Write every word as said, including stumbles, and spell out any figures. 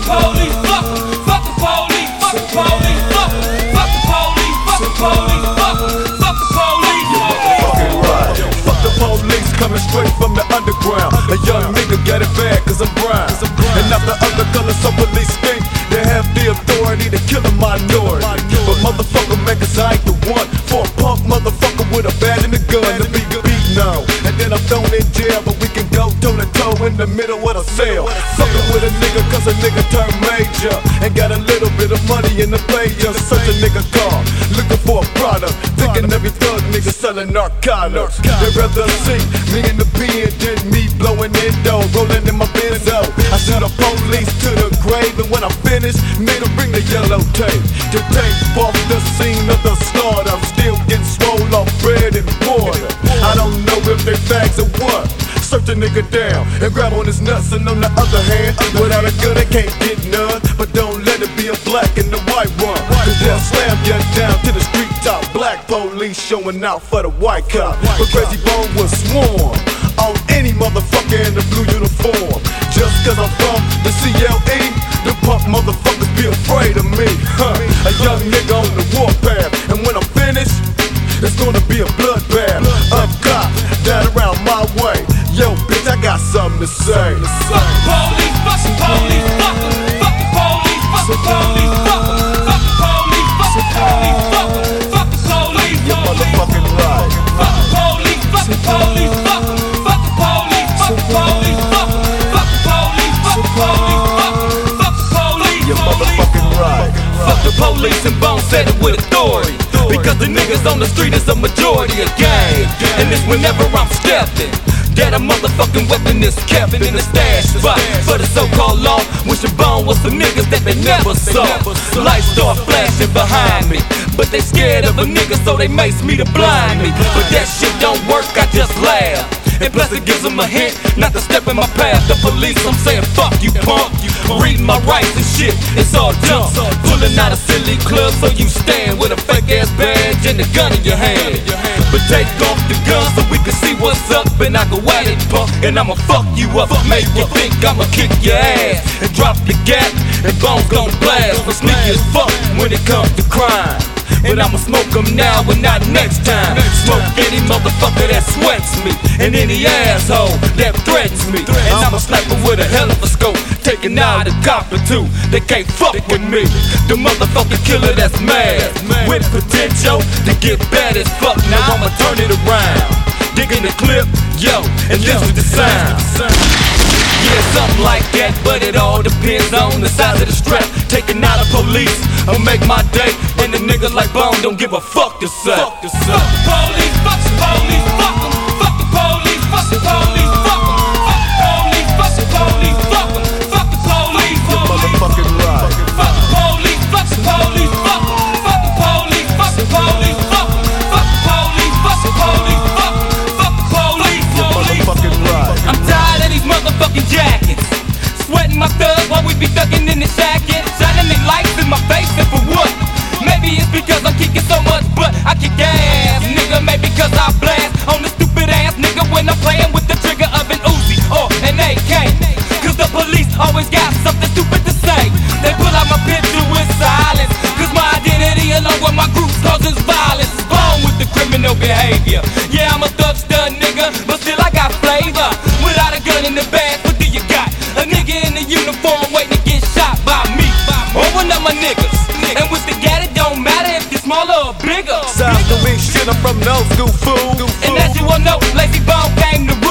police, fuck 'em, fuck the police, fuck the police, fuck 'em, fuck the police, fuck the police, fuck 'em, fuck the police. You motherfucking right. Fuck the police coming straight from the underground. A young nigga got it bad cause I'm brown. And not the other color, so police think they have the authority to kill a minority. But motherfucker, make us I ain't the one for a punk motherfucker with a bat and a gun to be beat now. And then I'm thrown in jail, but we can go toe to toe in the middle of the cell. Fucking with a nigga cause a nigga turned major and got a little bit of money in the pager. Search a nigga car, looking for a product, thinking every thug nigga selling narcotics. They'd rather see me in the pen than me blowing in dough, rolling in my Benzo. I send the police to the grave, and when I finish, made them bring the yellow tape to tape off the scene of the slaughter. I'm still getting swole off bread and water. I don't know if they fags or what. Search a nigga down and grab on his nuts, and on the other hand, without a gun they can't get none. But don't let it be a black and the white one, cause they'll slam you down to the street top. Black police showing out for the white cop, but Crazy Bone was sworn on any motherfucker in the blue uniform. Just cause I'm from the C L E, the punk motherfuckers be afraid of me, huh? A young nigga on the warpath, and when I'm finished, it's gonna be a bloodbath. Up cop, down around my way. Yo, bitch, I got something to say. Fuck the police, fuck the police, fuck 'em, fuck the police, fuck the police, fuck 'em, fuck the police, fuck the police, fuck 'em, fuck the police, You're motherfucking right. fuck the police, fuck the police, fuck 'em, fuck the police, fuck the police, fuck 'em, fuck the police, fuck the police, fuck 'em, fuck the police. You're motherfucking right. Fuck the police and Bone said it with authority, because the niggas on the street is a majority of gang. And it's whenever I'm stepping that a motherfucking weapon is kept in the stash spot for the so-called law. Wishing Bone was some niggas that they never saw. Lights start flashing behind me, but they scared of a nigga, so they mace me to blind me. But that shit don't work, I just laugh. And plus it gives them a hint not to step in my path. The police, I'm saying fuck you punk. Reading my rights and shit, it's all dumb. Pulling out a silly club, so you stand with a fake ass badge and a gun in your hand. But take off the gun so we can see what's up, and I go at it, punk, and I'ma fuck you up. Make you think I'ma kick your ass and drop the gap, and Bones gon' blast. For sneaky as fuck when it comes to crime. And I'ma smoke them now and not next time. Smoke any motherfucker that sweats me, and any asshole that threatens me. And I'ma slap her with a hell of a scope, taking out a cop or two. They can't fuck with me. The motherfucking killer that's mad, with potential to get bad as fuck. Now I'ma turn it around, dig in the clip, yo, and listen to the sound. Yeah, something like that, but it all depends on the size of the strap. Taking out a police, I'll make my day, and the niggas like Bone don't give a fuck to say. Fuck the police, fuck the police, fuck 'em, fuck the police, fuck the police, fuck 'em, fuck the police, fuck the police, fuck 'em, fuck the police, You're motherfucking right. fuck the police, fuck the police, fuck 'em, fuck the police, fuck the police, fuck 'em, fuck the police, fuck the police, fuck 'em, fuck the police, You're motherfucking right. I'm tired of these motherfucking jackets, sweating my thugs while we be thugging in the shacket, shining their lights in my face, and for what? Maybe it's because I'm kicking so much butt, I kick ass, nigga. Maybe cause I blast on the stupid ass nigga when I'm playing with the trigger of an Uzi or an A K. Cause the police always got something stupid to say. They pull out my picture with silence, cause my identity along with my group causes violence. It's Bone with the criminal behavior. Yeah, I'm a thug stud nigga, but still I got flavor. Without a gun in the bag, what do you got? A nigga in a uniform waiting to get shot by me, or one of my niggas. And with the gat, it don't matter if you're smaller or bigger. South to me, shit, I'm from no school fool. And as you all know, Lazy Bone came to